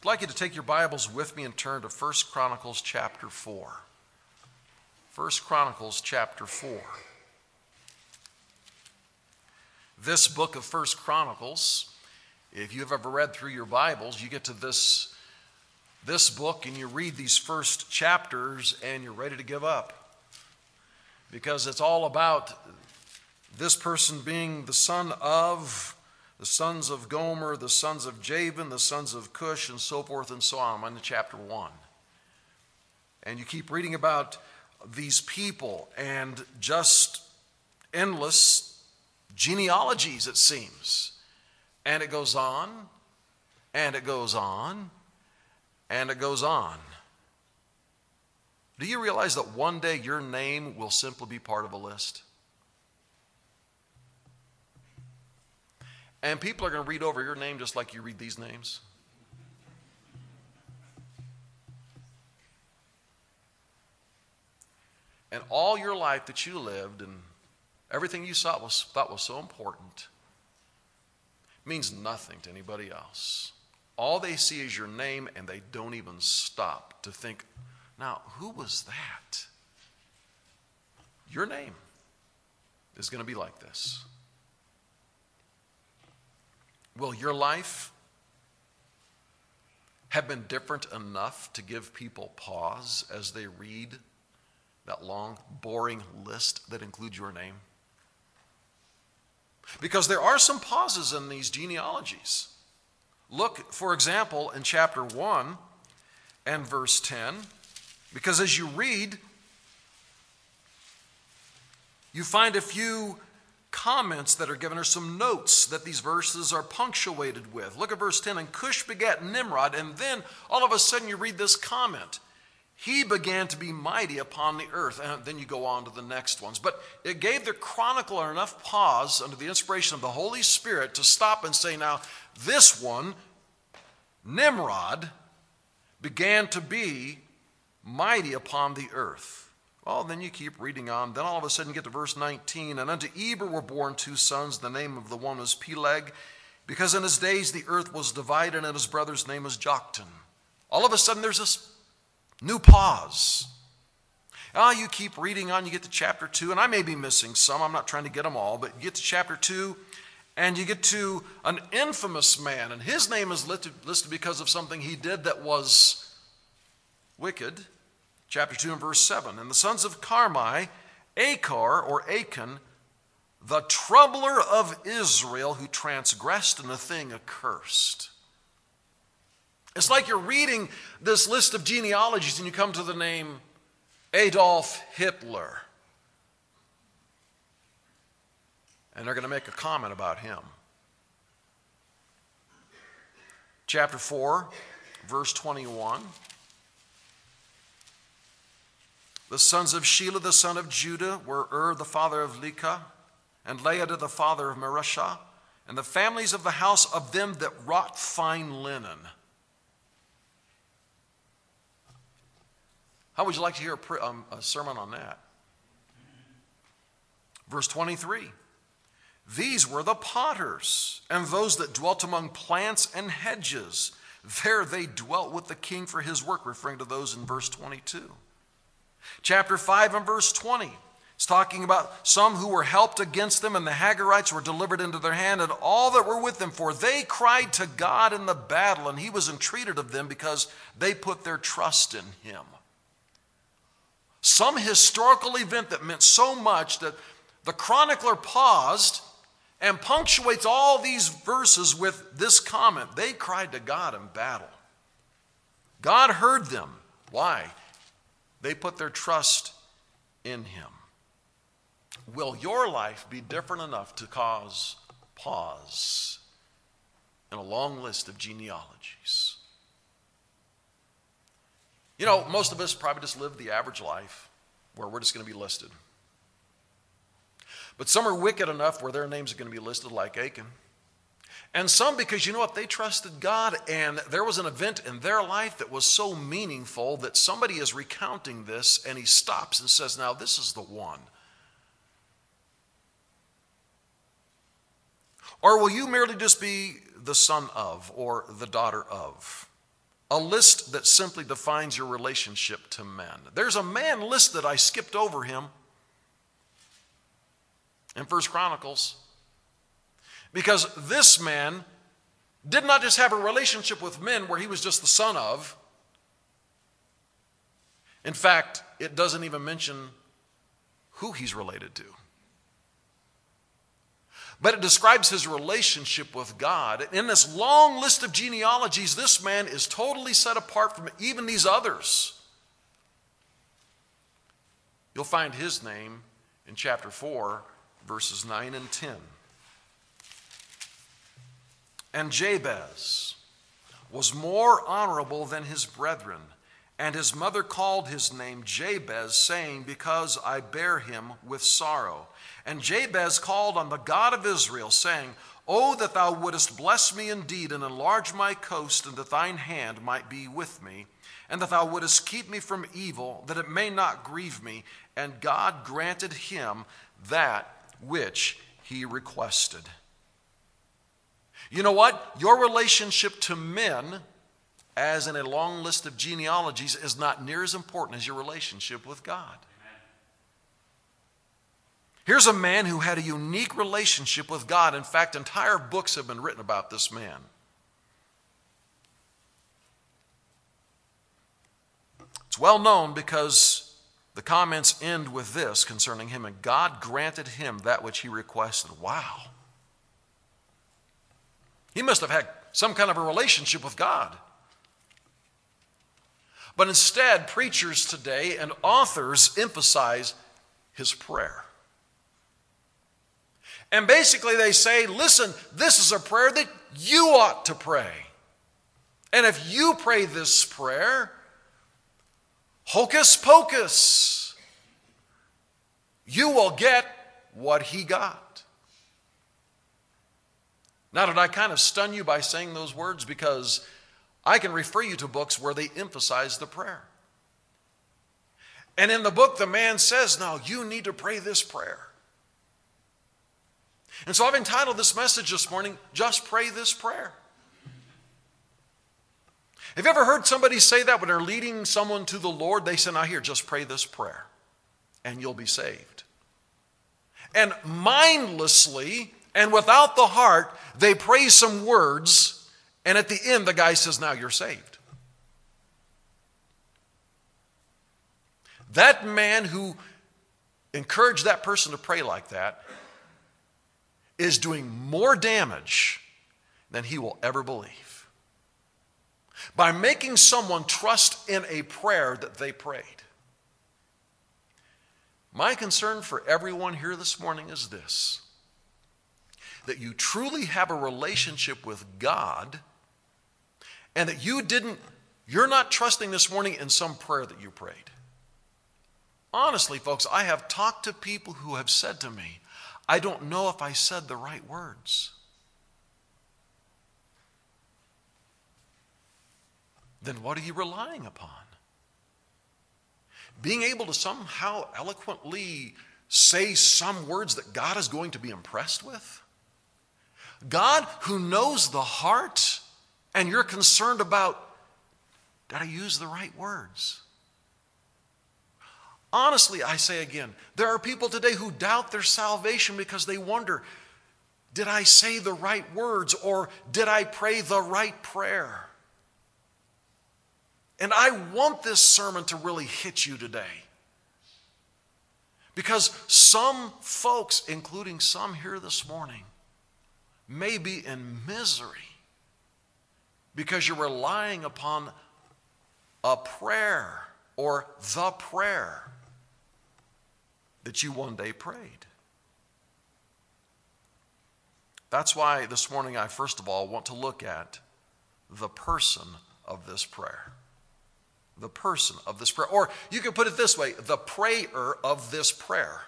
like you to take your Bibles with me and turn to 1 Chronicles chapter 4. 1 Chronicles chapter 4. This book of 1 Chronicles, if you've ever read through your Bibles, you get to this book and you read these first chapters and you're ready to give up. Because it's all about this person being the son of the sons of Gomer, the sons of Javan, the sons of Cush, and so forth and so on. I'm in chapter 1. And you keep reading about these people and just endless genealogies, it seems. And it goes on, and it goes on, and it goes on. Do you realize that one day your name will simply be part of a list? And people are going to read over your name just like you read these names. And all your life that you lived and everything you thought was so important means nothing to anybody else. All they see is your name, and they don't even stop to think, now, who was that? Your name is going to be like this. Will your life have been different enough to give people pause as they read that long, boring list that includes your name? Because there are some pauses in these genealogies. Look, for example, in chapter 1 and verse 10, because as you read, you find a few comments that are given, or some notes that these verses are punctuated with. Look at verse 10, and Cush begat Nimrod, and then all of a sudden you read this comment. He began to be mighty upon the earth. And then you go on to the next ones. But it gave the chronicler enough pause under the inspiration of the Holy Spirit to stop and say, now, this one, Nimrod, began to be mighty upon the earth. Well, then you keep reading on. Then all of a sudden you get to verse 19. And unto Eber were born two sons. The name of the one was Peleg, because in his days the earth was divided, and his brother's name was Joktan. All of a sudden there's this new pause. You keep reading on. You get to chapter 2. And I may be missing some. I'm not trying to get them all. But you get to chapter 2. And you get to an infamous man. And his name is listed because of something he did that was wicked. Chapter 2 and verse 7. And the sons of Carmi, Achar or Achan, the troubler of Israel, who transgressed in a thing accursed. It's like you're reading this list of genealogies and you come to the name Adolf Hitler. And they're going to make a comment about him. Chapter 4, verse 21. The sons of Shelah, the son of Judah, were the father of Lekah, and Laada, the father of Mareshah, and the families of the house of them that wrought fine linen. How would you like to hear a sermon on that? Verse 23. These were the potters, and those that dwelt among plants and hedges. There they dwelt with the king for his work, referring to those in verse 22. Chapter 5 and verse 20. It's talking about some who were helped against them, and the Hagarites were delivered into their hand, and all that were with them, for they cried to God in the battle, and he was entreated of them because they put their trust in him. Some historical event that meant so much that the chronicler paused and punctuates all these verses with this comment. They cried to God in battle. God heard them. Why? They put their trust in him. Will your life be different enough to cause pause in a long list of genealogies? You know, most of us probably just live the average life where we're just going to be listed. But some are wicked enough where their names are going to be listed like Achan. And some because, you know what, they trusted God, and there was an event in their life that was so meaningful that somebody is recounting this, and he stops and says, now this is the one. Or will you merely just be the son of or the daughter of? a list that simply defines your relationship to men. There's a man listed, I skipped over him in 1 Chronicles, because this man did not just have a relationship with men where he was just the son of. In fact, it doesn't even mention who he's related to. But it describes his relationship with God. In this long list of genealogies, this man is totally set apart from even these others. You'll find his name in chapter 4, verses 9 and 10. And Jabez was more honorable than his brethren, and his mother called his name Jabez, saying, because I bear him with sorrow. And Jabez called on the God of Israel, saying, Oh, that thou wouldest bless me indeed, and enlarge my coast, and that thine hand might be with me, and that thou wouldest keep me from evil, that it may not grieve me. And God granted him that which he requested. You know what? Your relationship to men, as in a long list of genealogies, is not near as important as your relationship with God. Here's a man who had a unique relationship with God. In fact, entire books have been written about this man. It's well known because the comments end with this concerning him, and God granted him that which he requested. Wow. He must have had some kind of a relationship with God. But instead, preachers today and authors emphasize his prayer. And basically they say, listen, this is a prayer that you ought to pray. And if you pray this prayer, hocus pocus, you will get what he got. Now, did I kind of stun you by saying those words? Because I can refer you to books where they emphasize the prayer. And in the book, the man says, now you need to pray this prayer. And so I've entitled this message this morning, Just Pray This Prayer. Have you ever heard somebody say that when they're leading someone to the Lord? They say, now here, just pray this prayer, and you'll be saved. And mindlessly and without the heart, they pray some words, and at the end, the guy says, now you're saved. That man who encouraged that person to pray like that is doing more damage than he will ever believe by making someone trust in a prayer that they prayed. My concern for everyone here this morning is this: that you truly have a relationship with God, and that you're not trusting this morning in some prayer that you prayed. Honestly, folks, I have talked to people who have said to me, I don't know if I said the right words. Then what are you relying upon? Being able to somehow eloquently say some words that God is going to be impressed with? God who knows the heart, and you're concerned about, did I use the right words? Honestly, I say again, there are people today who doubt their salvation because they wonder, did I say the right words, or did I pray the right prayer? And I want this sermon to really hit you today. Because some folks, including some here this morning, may be in misery because you're relying upon a prayer or the prayer that you one day prayed. That's why this morning I first of all want to look at the person of this prayer. The person of this prayer. Or you can put it this way, the prayer of this prayer.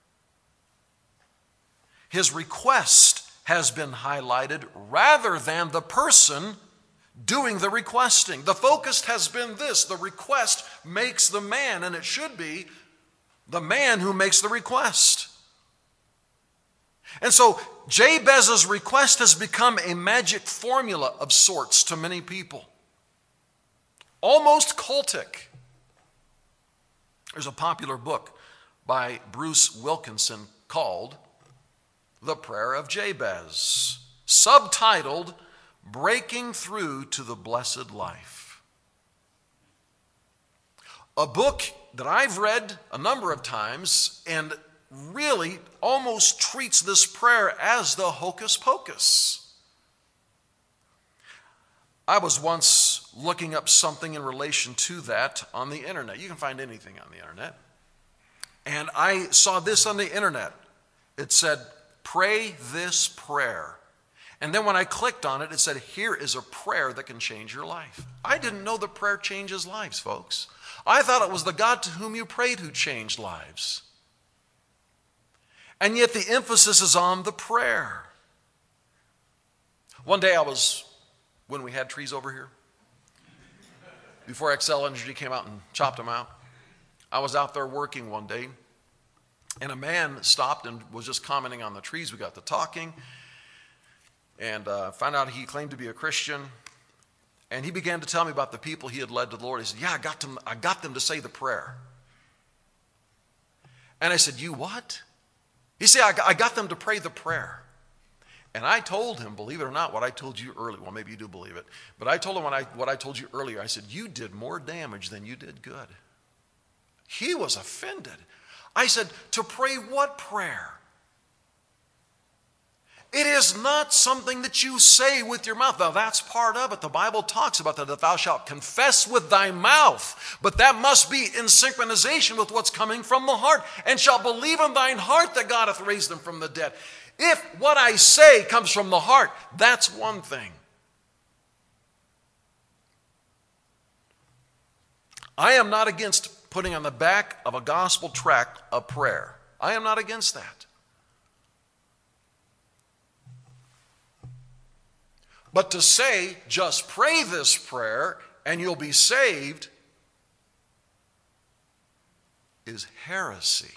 His request has been highlighted rather than the person doing the requesting. The focus has been this: the request makes the man, and it should be the man who makes the request. And so Jabez's request has become a magic formula of sorts to many people. almost cultic. There's a popular book by Bruce Wilkinson called The Prayer of Jabez, subtitled Breaking Through to the Blessed Life. A book that I've read a number of times and really almost treats this prayer as the hocus pocus. I was once looking up something in relation to that on the internet. You can find anything on the internet. And I saw this on the internet. It said, pray this prayer. And then when I clicked on it, it said, here is a prayer that can change your life. I didn't know that prayer changes lives, folks. I thought it was the God to whom you prayed who changed lives. And yet the emphasis is on the prayer. One day when we had trees over here, before Xcel Energy came out and chopped them out, I was out there working one day, and a man stopped and was just commenting on the trees. We got to talking, and found out he claimed to be a Christian. And he began to tell me about the people he had led to the Lord. He said, yeah, I got them to say the prayer. And I said, you what? He said, I got them to pray the prayer. And I told him, believe it or not, what I told you earlier. Well, maybe you do believe it. But I told him what I told you earlier. I said, you did more damage than you did good. He was offended. I said, to pray what prayer? It is not something that you say with your mouth. Now, that's part of it. The Bible talks about that thou shalt confess with thy mouth. But that must be in synchronization with what's coming from the heart. And shalt believe in thine heart that God hath raised them from the dead. If what I say comes from the heart, that's one thing. I am not against putting on the back of a gospel tract a prayer. I am not against that. But to say, just pray this prayer and you'll be saved, is heresy.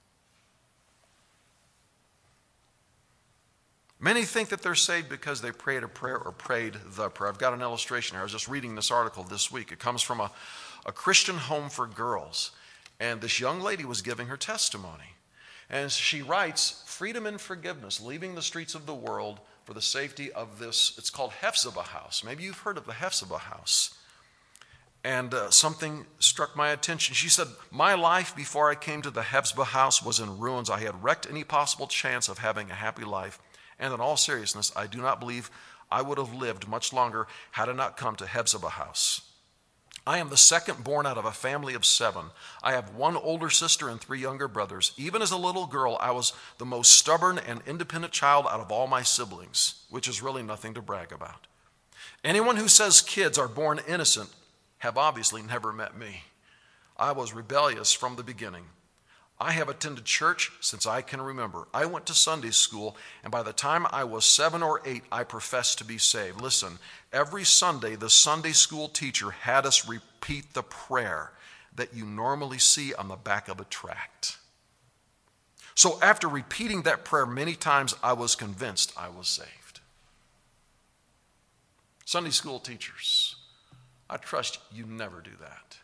Many think that they're saved because they prayed a prayer or prayed the prayer. I've got an illustration here. I was just reading this article this week. It comes from a Christian home for girls. And this young lady was giving her testimony. And she writes, freedom and forgiveness, leaving the streets of the world for the safety of this. It's called Hephzibah House. Maybe you've heard of the Hephzibah House. And something struck my attention. She said, my life before I came to the Hephzibah House was in ruins. I had wrecked any possible chance of having a happy life. And in all seriousness, I do not believe I would have lived much longer had I not come to Hephzibah House. I am the second born out of a family of 7. I have 1 older sister and 3 younger brothers. Even as a little girl, I was the most stubborn and independent child out of all my siblings, which is really nothing to brag about. Anyone who says kids are born innocent have obviously never met me. I was rebellious from the beginning. I have attended church since I can remember. I went to Sunday school, and by the time I was 7 or 8, I professed to be saved. Listen, every Sunday, the Sunday school teacher had us repeat the prayer that you normally see on the back of a tract. So after repeating that prayer many times, I was convinced I was saved. Sunday school teachers, I trust you never do that.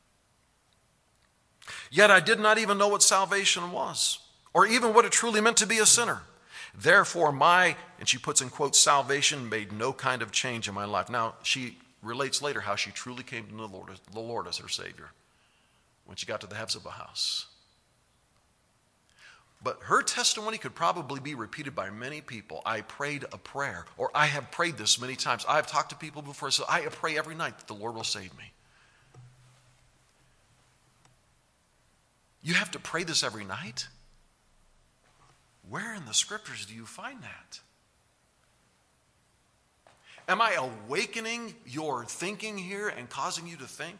Yet I did not even know what salvation was, or even what it truly meant to be a sinner. Therefore, and she puts in quotes, salvation made no kind of change in my life. Now, she relates later how she truly came to know the Lord as her Savior when she got to the Hephzibah House. But her testimony could probably be repeated by many people. I prayed a prayer, or I have prayed this many times. I have talked to people before, so I pray every night that the Lord will save me. You have to pray this every night? Where in the scriptures do you find that? Am I awakening your thinking here and causing you to think?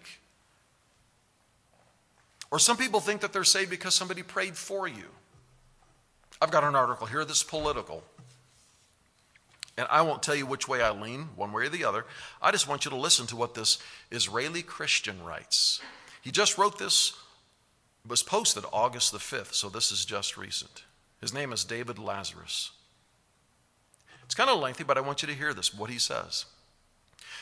Or some people think that they're saved because somebody prayed for you. I've got an article here that's political. And I won't tell you which way I lean, one way or the other. I just want you to listen to what this Israeli Christian writes. He just wrote this. It was posted August the 5th, so this is just recent. His name is David Lazarus. It's kind of lengthy, but I want you to hear this, what he says.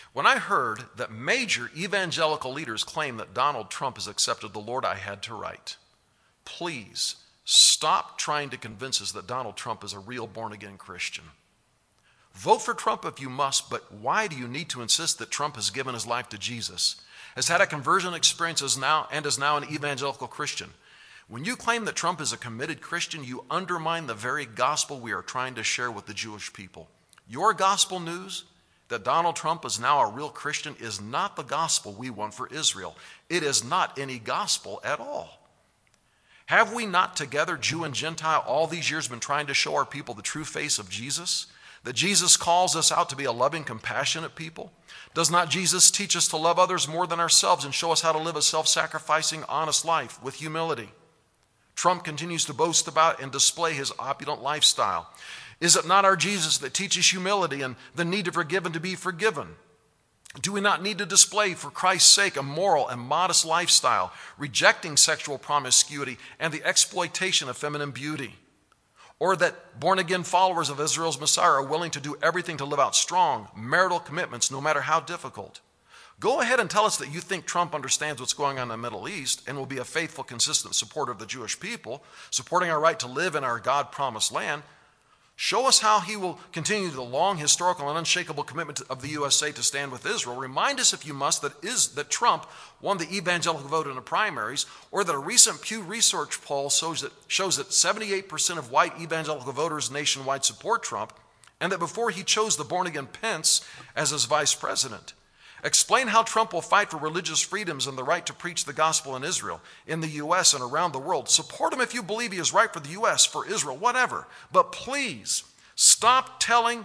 When I heard that major evangelical leaders claim that Donald Trump has accepted the Lord, I had to write, please stop trying to convince us that Donald Trump is a real born-again Christian. Vote for Trump if you must, but why do you need to insist that Trump has given his life to Jesus, has had a conversion experience and is now an evangelical Christian? When you claim that Trump is a committed Christian, you undermine the very gospel we are trying to share with the Jewish people. Your gospel news that Donald Trump is now a real Christian is not the gospel we want for Israel. It is not any gospel at all. Have we not together, Jew and Gentile, all these years been trying to show our people the true face of Jesus? That Jesus calls us out to be a loving, compassionate people? Does not Jesus teach us to love others more than ourselves and show us how to live a self-sacrificing, honest life with humility? Trump continues to boast about and display his opulent lifestyle. Is it not our Jesus that teaches humility and the need to forgive and to be forgiven? Do we not need to display for Christ's sake a moral and modest lifestyle, rejecting sexual promiscuity and the exploitation of feminine beauty? Or that born-again followers of Israel's Messiah are willing to do everything to live out strong marital commitments no matter how difficult? Go ahead and tell us that you think Trump understands what's going on in the Middle East and will be a faithful, consistent supporter of the Jewish people, supporting our right to live in our God-promised land. Show us how he will continue the long, historical, and unshakable commitment of the USA to stand with Israel. Remind us, if you must, that Trump won the evangelical vote in the primaries, or that a recent Pew Research poll shows that 78% of white evangelical voters nationwide support Trump, and that before he chose the born-again Pence as his vice president. Explain how Trump will fight for religious freedoms and the right to preach the gospel in Israel, in the U.S. and around the world. Support him if you believe he is right for the U.S., for Israel, whatever. But please, stop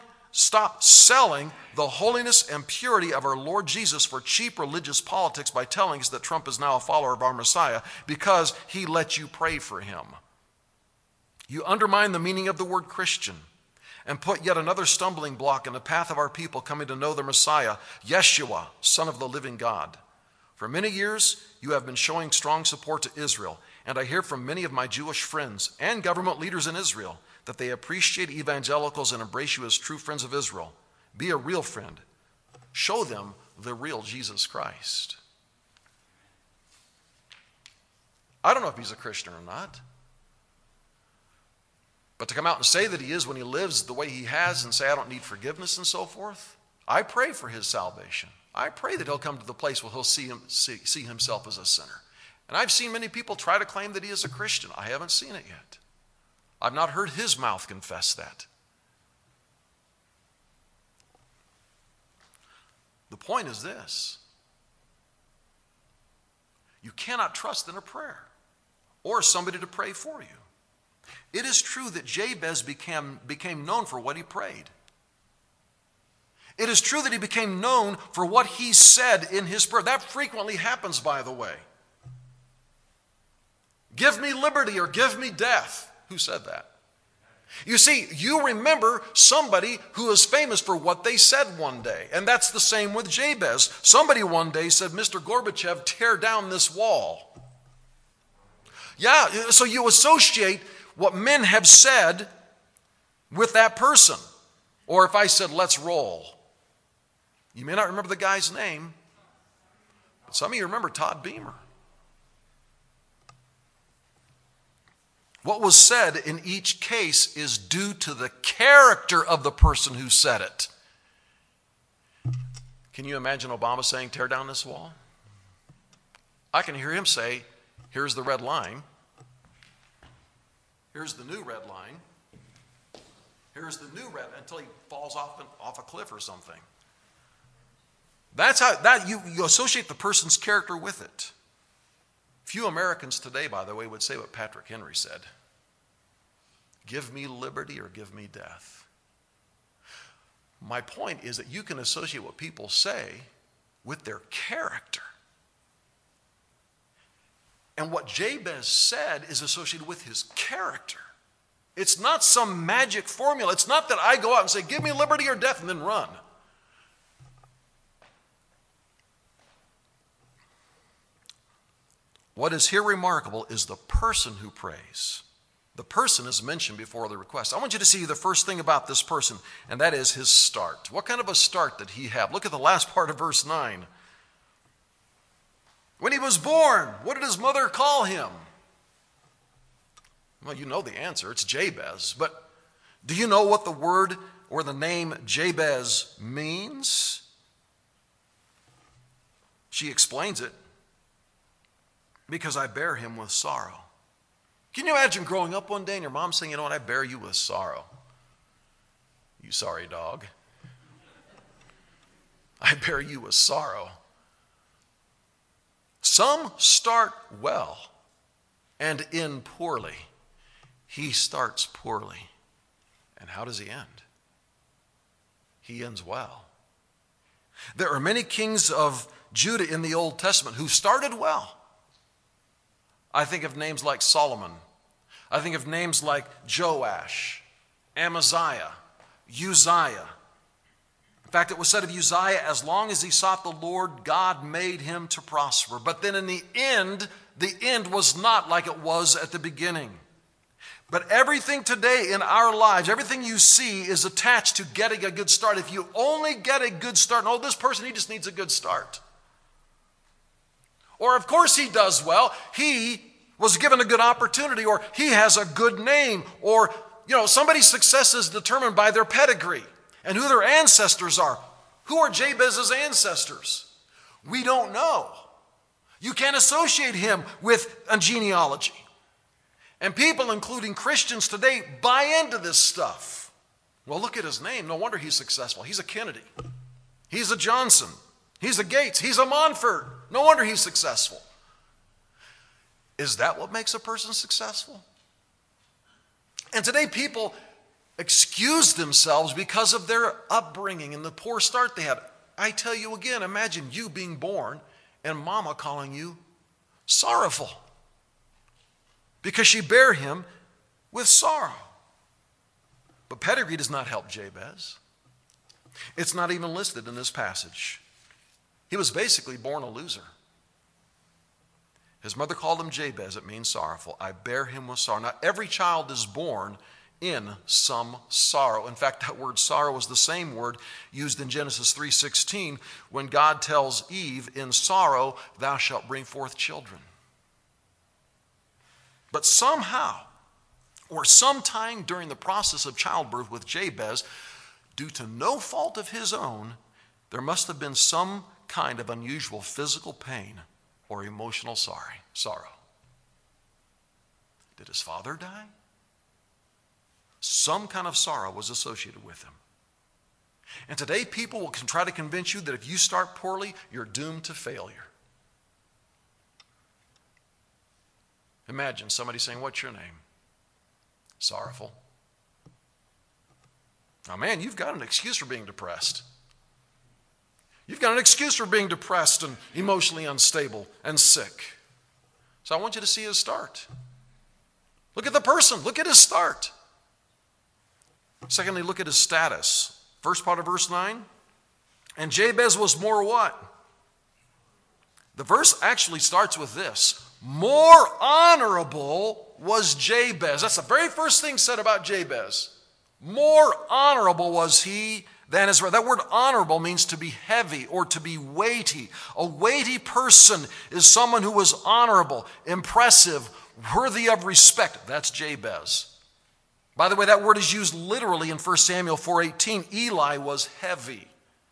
selling the holiness and purity of our Lord Jesus for cheap religious politics by telling us that Trump is now a follower of our Messiah because he let you pray for him. You undermine the meaning of the word Christian and put yet another stumbling block in the path of our people coming to know the Messiah, Yeshua, Son of the living God. For many years, you have been showing strong support to Israel, and I hear from many of my Jewish friends and government leaders in Israel that they appreciate evangelicals and embrace you as true friends of Israel. Be a real friend. Show them the real Jesus Christ. I don't know if he's a Christian or not. But to come out and say that he is when he lives the way he has and say, I don't need forgiveness and so forth, I pray for his salvation. I pray that he'll come to the place where he'll see himself as a sinner. And I've seen many people try to claim that he is a Christian. I haven't seen it yet. I've not heard his mouth confess that. The point is this. You cannot trust in a prayer or somebody to pray for you. It is true that Jabez became known for what he prayed. It is true that he became known for what he said in his prayer. That frequently happens, by the way. Give me liberty or give me death. Who said that? You see, you remember somebody who is famous for what they said one day. And that's the same with Jabez. Somebody one day said, Mr. Gorbachev, tear down this wall. Yeah, so you associate what men have said with that person. Or if I said, let's roll. You may not remember the guy's name, but some of you remember Todd Beamer. What was said in each case is due to the character of the person who said it. Can you imagine Obama saying, tear down this wall? I can hear him say, here's the red line. Here's the new red line. Here's the new red, until he falls off a cliff or something. That's how you associate the person's character with it. Few Americans today, by the way, would say what Patrick Henry said. Give me liberty or give me death. My point is that you can associate what people say with their character. And what Jabez said is associated with his character. It's not some magic formula. It's not that I go out and say, give me liberty or death, and then run. What is here remarkable is the person who prays. The person is mentioned before the request. I want you to see the first thing about this person, and that is his start. What kind of a start did he have? Look at the last part of verse 9. When he was born, what did his mother call him? Well, you know the answer. It's Jabez. But do you know what the word or the name Jabez means? She explains it. Because I bear him with sorrow. Can you imagine growing up one day and your mom saying, you know what, I bear you with sorrow. You sorry dog. I bear you with sorrow. Some start well and end poorly. He starts poorly. And how does he end? He ends well. There are many kings of Judah in the Old Testament who started well. I think of names like Solomon. I think of names like Joash, Amaziah, Uzziah. In fact, it was said of Uzziah, as long as he sought the Lord, God made him to prosper. But then in the end was not like it was at the beginning. But everything today in our lives, everything you see is attached to getting a good start. If you only get a good start, oh, this person, he just needs a good start. Or, of course, he does well. He was given a good opportunity, or he has a good name, or, somebody's success is determined by their pedigree and who their ancestors are. Who are Jabez's ancestors? We don't know. You can't associate him with a genealogy. And people, including Christians today, buy into this stuff. Well, look at his name. No wonder he's successful. He's a Kennedy. He's a Johnson. He's a Gates. He's a Montfort. No wonder he's successful. Is that what makes a person successful? And today people excuse themselves because of their upbringing and the poor start they had. I tell you again, imagine you being born and mama calling you sorrowful because she bare him with sorrow. But pedigree does not help Jabez. It's not even listed in this passage. He was basically born a loser. His mother called him Jabez. It means sorrowful. I bear him with sorrow. Now, every child is born in some sorrow. In fact, that word sorrow is the same word used in Genesis 3:16 when God tells Eve, in sorrow thou shalt bring forth children. But somehow, or sometime during the process of childbirth with Jabez, due to no fault of his own, there must have been some kind of unusual physical pain or emotional sorrow. Did his father die? Some kind of sorrow was associated with him. And today people will try to convince you that if you start poorly, you're doomed to failure. Imagine somebody saying, what's your name? Sorrowful. Now, man, you've got an excuse for being depressed. You've got an excuse for being depressed and emotionally unstable and sick. So I want you to see his start. Look at the person. Look at his start. Secondly, look at his status. First part of verse 9. And Jabez was more what? The verse actually starts with this. More honorable was Jabez. That's the very first thing said about Jabez. More honorable was he than his brother. That word honorable means to be heavy or to be weighty. A weighty person is someone who was honorable, impressive, worthy of respect. That's Jabez. By the way, that word is used literally in 1 Samuel 4:18. Eli was heavy.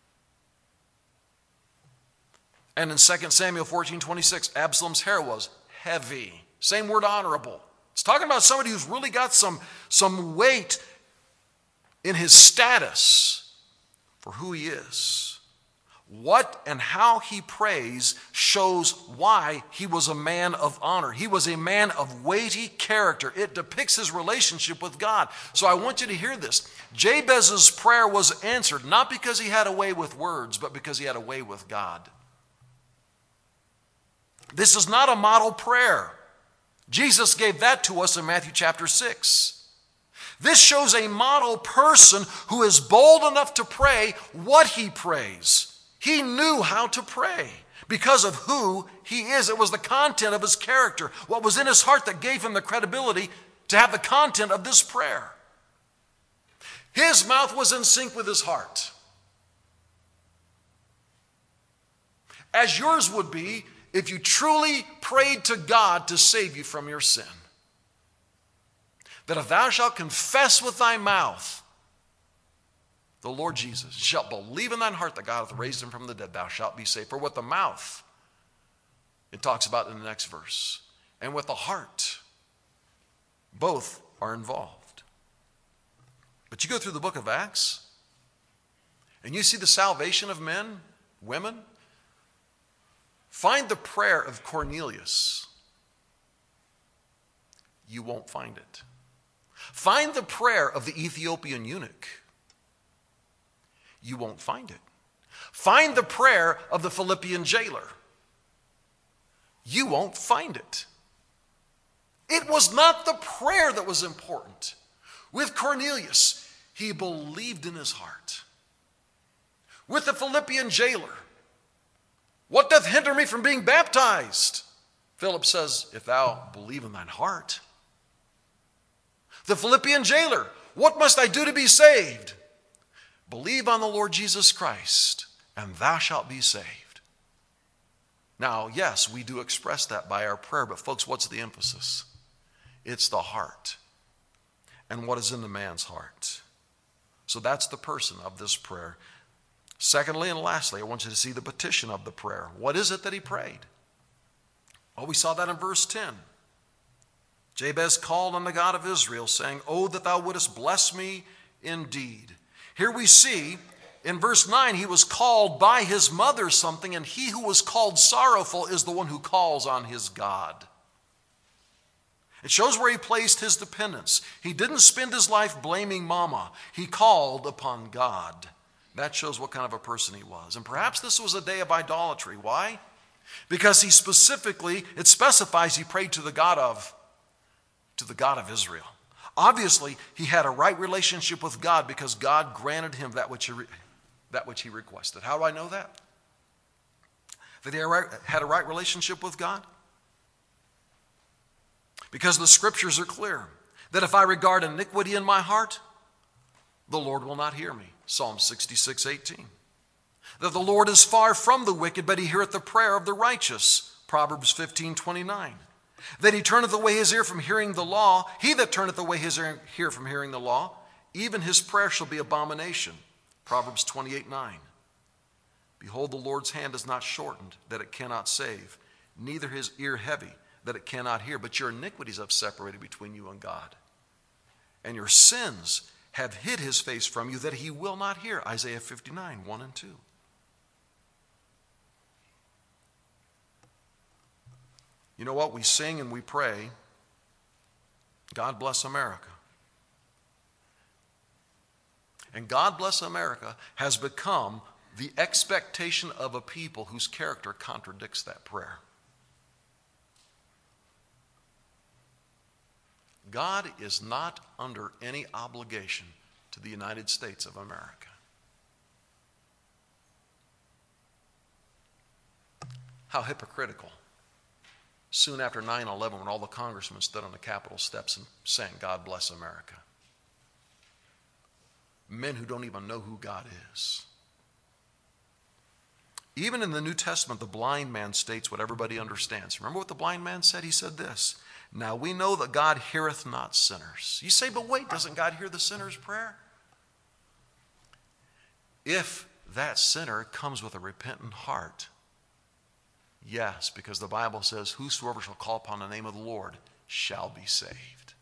And in 2 Samuel 14:26, Absalom's hair was heavy. Same word, honorable. It's talking about somebody who's really got some weight in his status for who he is. What and how he prays shows why he was a man of honor. He was a man of weighty character. It depicts his relationship with God. So I want you to hear this. Jabez's prayer was answered not because he had a way with words, but because he had a way with God. This is not a model prayer. Jesus gave that to us in Matthew chapter 6. This shows a model person who is bold enough to pray what he prays. He knew how to pray because of who he is. It was the content of his character, what was in his heart that gave him the credibility to have the content of this prayer. His mouth was in sync with his heart, as yours would be if you truly prayed to God to save you from your sin. That if thou shalt confess with thy mouth the Lord Jesus, shalt believe in thine heart that God hath raised him from the dead, thou shalt be saved. For with the mouth, it talks about in the next verse, and with the heart, both are involved. But you go through the book of Acts, and you see the salvation of men, women. Find the prayer of Cornelius. You won't find it. Find the prayer of the Ethiopian eunuch. You won't find it. Find the prayer of the Philippian jailer. You won't find it. It was not the prayer that was important. With Cornelius, he believed in his heart. With the Philippian jailer, what doth hinder me from being baptized? Philip says, if thou believe in thine heart. The Philippian jailer, what must I do to be saved? Believe on the Lord Jesus Christ, and thou shalt be saved. Now, yes, we do express that by our prayer, but folks, what's the emphasis? It's the heart and what is in the man's heart. So that's the person of this prayer. Secondly and lastly, I want you to see the petition of the prayer. What is it that he prayed? Well, we saw that in verse 10. Jabez called on the God of Israel, saying, "Oh, that thou wouldest bless me indeed." Here we see in verse 9, he was called by his mother something, and he who was called sorrowful is the one who calls on his God. It shows where he placed his dependence. He didn't spend his life blaming mama. He called upon God. That shows what kind of a person he was. And perhaps this was a day of idolatry. Why? Because it specifies he prayed to the God of Israel. Obviously, he had a right relationship with God because God granted him that which he requested. How do I know that? That he had a right relationship with God? Because the scriptures are clear that if I regard iniquity in my heart, the Lord will not hear me. Psalm 66:18. That the Lord is far from the wicked, but he heareth the prayer of the righteous. Proverbs 15:29. That he turneth away his ear from hearing the law. He that turneth away his ear from hearing the law, even his prayer shall be abomination. Proverbs 28:9. Behold, the Lord's hand is not shortened, that it cannot save, neither his ear heavy, that it cannot hear. But your iniquities have separated between you and God, and your sins have hid his face from you, that he will not hear. Isaiah 59:1 and 2. You know what? We sing and we pray, God bless America. And God bless America has become the expectation of a people whose character contradicts that prayer. God is not under any obligation to the United States of America. How hypocritical. Soon after 9/11, when all the congressmen stood on the Capitol steps and sang, God bless America. Men who don't even know who God is. Even in the New Testament, the blind man states what everybody understands. Remember what the blind man said? He said this, "Now we know that God heareth not sinners." You say, but wait, doesn't God hear the sinner's prayer? If that sinner comes with a repentant heart, yes, because the Bible says, whosoever shall call upon the name of the Lord shall be saved.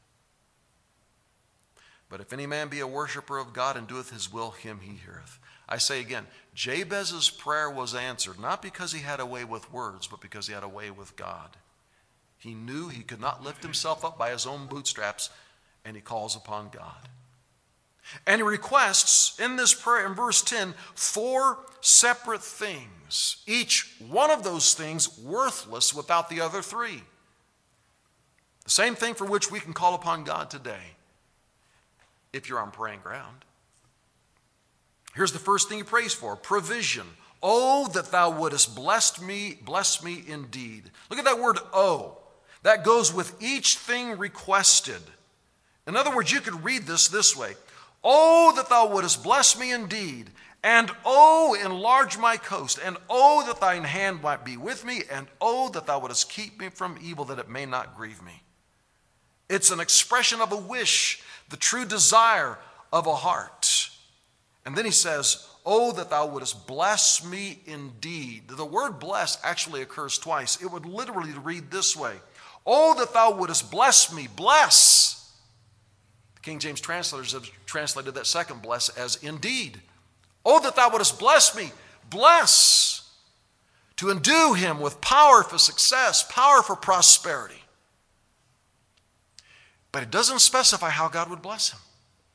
But if any man be a worshiper of God and doeth his will, him he heareth. I say again, Jabez's prayer was answered, not because he had a way with words, but because he had a way with God. He knew he could not lift himself up by his own bootstraps, and he calls upon God. And he requests in this prayer, in verse 10, 4 separate things. Each one of those things worthless without the other 3. The same thing for which we can call upon God today, if you're on praying ground. Here's the first thing he prays for, provision. Oh, that thou wouldest bless me indeed. Look at that word, oh. That goes with each thing requested. In other words, you could read this way. Oh, that thou wouldest bless me indeed, and oh, enlarge my coast, and oh, that thine hand might be with me, and oh, that thou wouldest keep me from evil, that it may not grieve me. It's an expression of a wish, the true desire of a heart. And then he says, oh, that thou wouldest bless me indeed. The word bless actually occurs twice. It would literally read this way. Oh, that thou wouldest bless me, bless. The King James translators have translated that second bless as indeed. Oh, that thou wouldest bless me, bless. To endue him with power for success, power for prosperity. But it doesn't specify how God would bless him.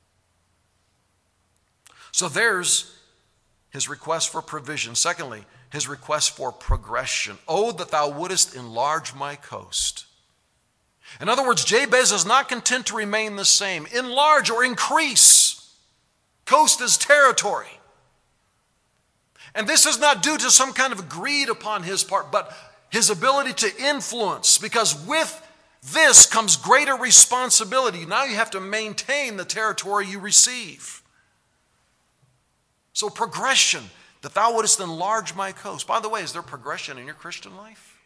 So there's his request for provision. Secondly, his request for progression. Oh, that thou wouldest enlarge my coast. In other words, Jabez is not content to remain the same. Enlarge or increase. Coast is territory. And this is not due to some kind of greed upon his part, but his ability to influence. Because with this comes greater responsibility. Now you have to maintain the territory you receive. So progression, that thou wouldest enlarge my coast. By the way, is there progression in your Christian life?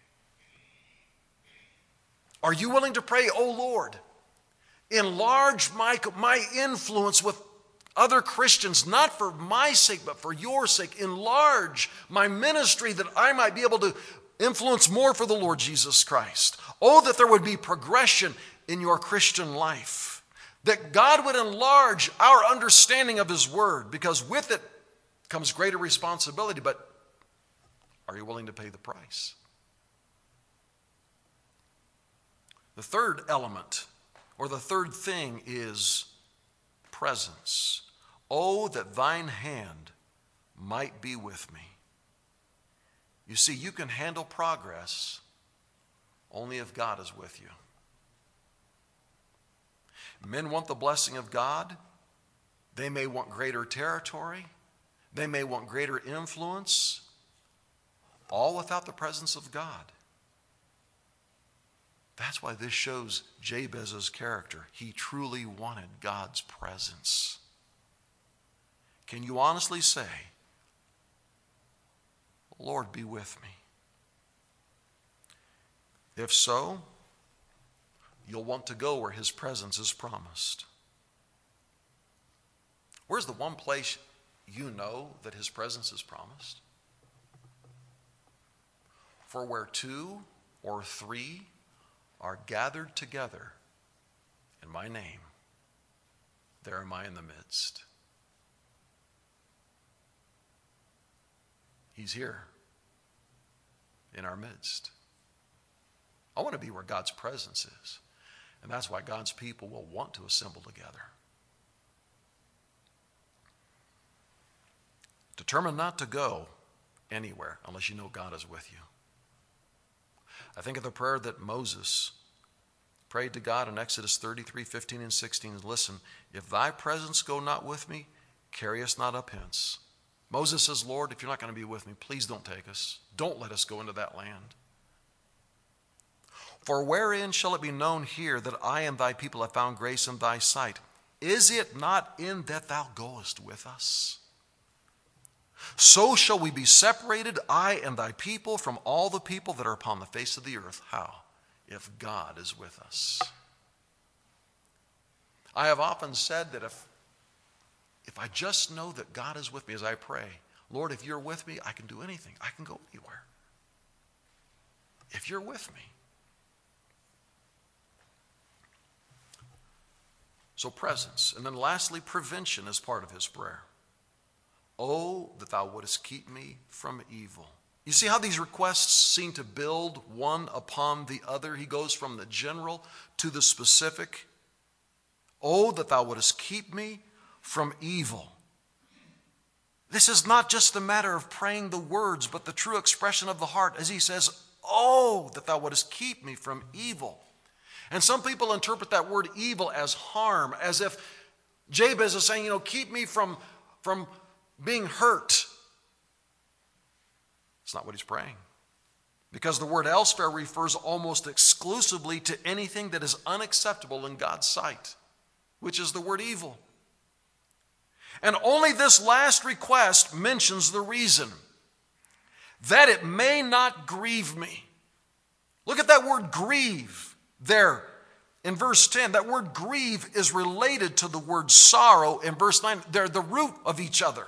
Are you willing to pray, oh Lord, enlarge my influence with other Christians, not for my sake, but for your sake. Enlarge my ministry that I might be able to influence more for the Lord Jesus Christ. Oh, that there would be progression in your Christian life. That God would enlarge our understanding of his word, because with it comes greater responsibility, but are you willing to pay the price? The third element, or the third thing, is presence. Oh, that thine hand might be with me. You see, you can handle progress only if God is with you. Men want the blessing of God. They may want greater territory. They may want greater influence, all without the presence of God. That's why this shows Jabez's character. He truly wanted God's presence. Can you honestly say, Lord, be with me? If so, you'll want to go where his presence is promised. Where's the one place you know that his presence is promised? For where two or three are gathered together in my name, there am I in the midst. He's here in our midst. I want to be where God's presence is. And that's why God's people will want to assemble together. Determine not to go anywhere unless you know God is with you. I think of the prayer that Moses prayed to God in Exodus 33, 15 and 16. Listen, if thy presence go not with me, carry us not up hence. Moses says, Lord, if you're not going to be with me, please don't take us. Don't let us go into that land. For wherein shall it be known here that I and thy people have found grace in thy sight? Is it not in that thou goest with us? So shall we be separated, I and thy people, from all the people that are upon the face of the earth. How? If God is with us. I have often said that if I just know that God is with me as I pray, Lord, if you're with me, I can do anything. I can go anywhere. If you're with me. So presence. And then lastly, prevention is part of his prayer. Oh, that thou wouldest keep me from evil. You see how these requests seem to build one upon the other? He goes from the general to the specific. Oh, that thou wouldest keep me from evil. This is not just a matter of praying the words, but the true expression of the heart as he says, oh, that thou wouldest keep me from evil. And some people interpret that word evil as harm, as if Jabez is saying, keep me from being hurt. It's not what he's praying. Because the word elsewhere refers almost exclusively to anything that is unacceptable in God's sight. which is the word evil. And only this last request mentions the reason. That it may not grieve me. Look at that word grieve there in verse 10. That word grieve is related to the word sorrow in verse 9. They're the root of each other.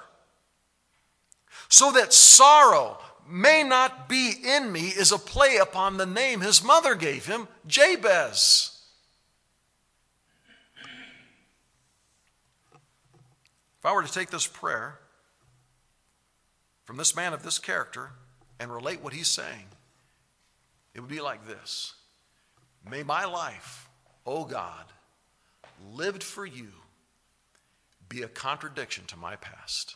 So that sorrow may not be in me is a play upon the name his mother gave him, Jabez. If I were to take this prayer from this man of this character and relate what he's saying, it would be like this. May my life, O God, lived for you, be a contradiction to my past.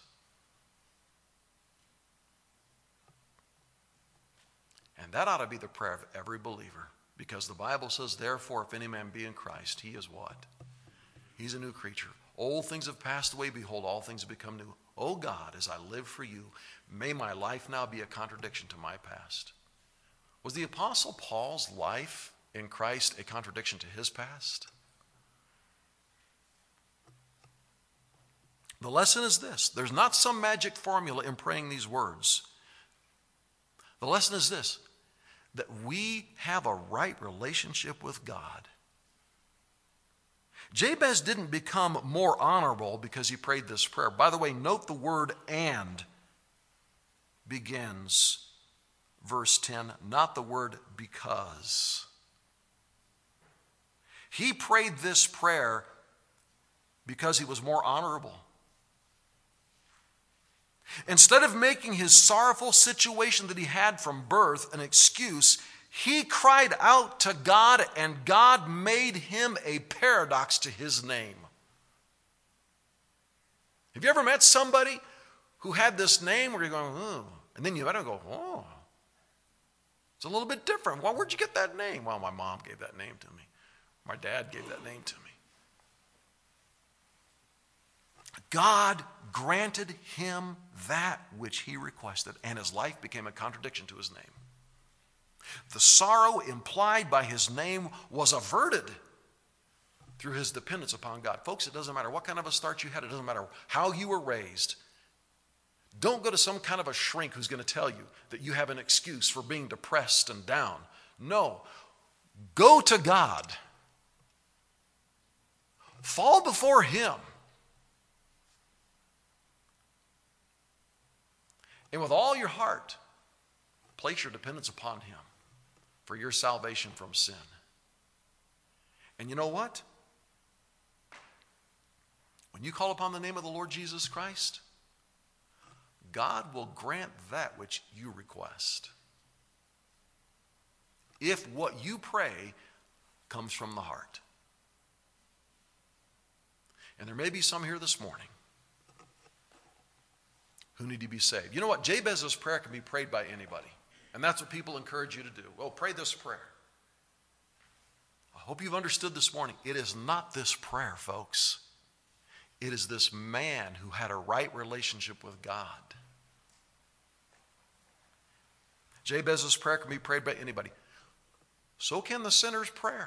And that ought to be the prayer of every believer, because the Bible says, therefore, if any man be in Christ, he is what? He's a new creature. Old things have passed away. Behold, all things have become new. O God, as I live for you, may my life now be a contradiction to my past. Was the Apostle Paul's life in Christ a contradiction to his past? The lesson is this. There's not some magic formula in praying these words. The lesson is this, that we have a right relationship with God. Jabez didn't become more honorable because he prayed this prayer. By the way, note the word "and" begins verse 10, not the word "because." He prayed this prayer because he was more honorable. Instead of making his sorrowful situation that he had from birth an excuse, he cried out to God, and God made him a paradox to his name. Have you ever met somebody who had this name where you're going, oh, and then you better go, oh, it's a little bit different. Well, where'd you get that name? Well, my mom gave that name to me. My dad gave that name to me. God granted him that which he requested, and his life became a contradiction to his name. The sorrow implied by his name was averted through his dependence upon God. Folks, it doesn't matter what kind of a start you had. It doesn't matter how you were raised. Don't go to some kind of a shrink who's going to tell you that you have an excuse for being depressed and down. No. Go to God. Fall before him. And with all your heart, place your dependence upon him for your salvation from sin. And you know what? When you call upon the name of the Lord Jesus Christ, God will grant that which you request. If what you pray comes from the heart. And there may be some here this morning who need to be saved. You know what? Jabez's prayer can be prayed by anybody. And that's what people encourage you to do. Oh, pray this prayer. I hope you've understood this morning. It is not this prayer, folks. It is this man who had a right relationship with God. Jabez's prayer can be prayed by anybody. So can the sinner's prayer.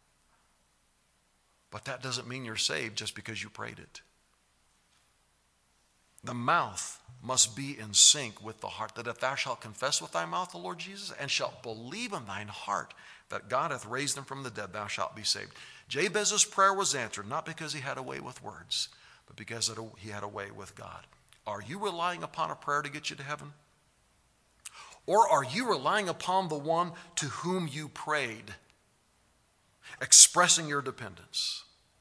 But that doesn't mean you're saved just because you prayed it. The mouth must be in sync with the heart, that if thou shalt confess with thy mouth the Lord Jesus, and shalt believe in thine heart that God hath raised him from the dead, thou shalt be saved. Jabez's prayer was answered, not because he had a way with words, but because he had a way with God. Are you relying upon a prayer to get you to heaven? Or are you relying upon the one to whom you prayed, expressing your dependence?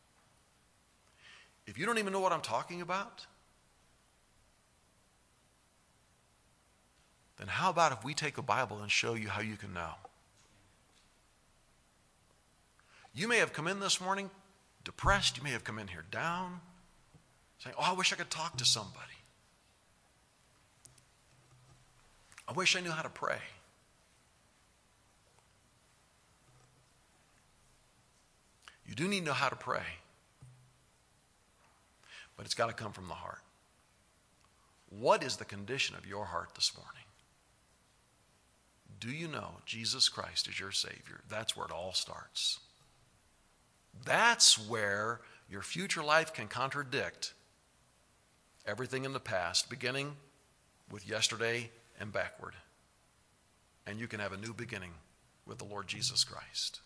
If you don't even know what I'm talking about, then how about if we take a Bible and show you how you can know? You may have come in this morning depressed. You may have come in here down, saying, oh, I wish I could talk to somebody. I wish I knew how to pray. You do need to know how to pray, but it's got to come from the heart. What is the condition of your heart this morning? Do you know Jesus Christ is your Savior? That's where it all starts. That's where your future life can contradict everything in the past, beginning with yesterday and backward. And you can have a new beginning with the Lord Jesus Christ.